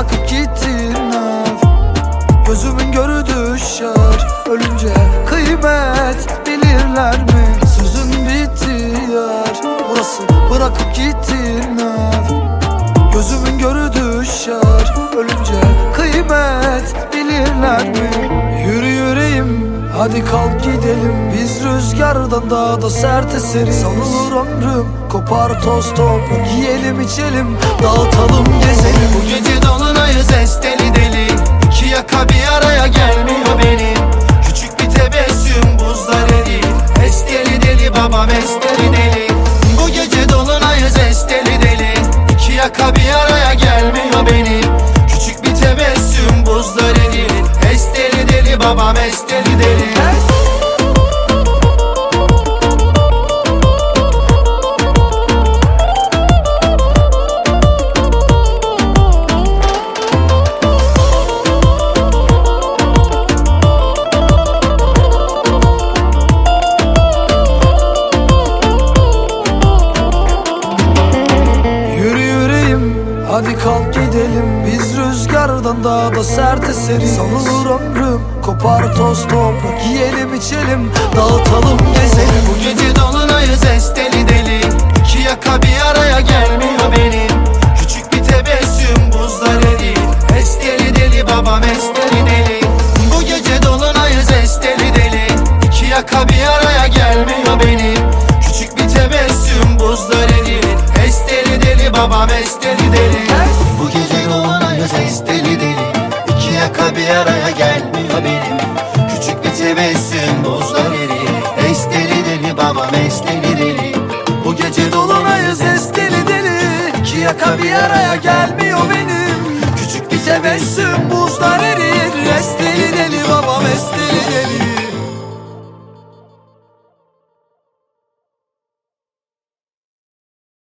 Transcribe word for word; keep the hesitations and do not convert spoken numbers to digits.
bırakıp gittiler. Gözümün görü düşer, ölünce kıymet bilirler mi? Sözün bitti yer, burası bırakıp gittiler. Gözümün görü düşer, ölünce kıymet bilirler mi? Yürü yüreğim, hadi kalk gidelim. Biz rüzgardan daha da sert eseriz. Sanılır ömrüm, kopar toz toprak. Yiyelim içelim, dağıtalım gezelim. Bu gece dolunayız esteli deli. İki yaka bir araya gelmiyor benim. Küçük bir tebessüm buzlar eril. Esteli deli babam esteli deli. Bu gece dolunayız esteli deli. İki yaka bir araya gelmiyor benim. Küçük bir tebessüm buzlar eril. Esteli deli babam esteli deli. Hadi kalk gidelim, biz rüzgardan daha da sert eseriz. Sanılır ömrüm, kopar toz toprak. Yiyelim içelim, dağıtalım gezelim. Bu gece dolunayız esteli deli. İki yaka bir araya gelmiyor benim. Küçük bir tebessüm buzlar eril. Esteli deli babam esteli deli. Bu gece dolunayız esteli deli. İki yaka bir araya gelmiyor benim. Küçük bir tebessüm buzlar eril. Esteli deli babam esteli deli. Bu gece dolunayız esteli deli. İki yaka bir araya gelmiyor benim. Küçük bir tebessüm buzlar eril. Esteli deli babam esteli deli. Bu gece dolunayız esteli deli. İki yaka bir araya gelmiyor benim. Küçük bir tebessüm buzlar erir. Esteli deli babam esteli deli.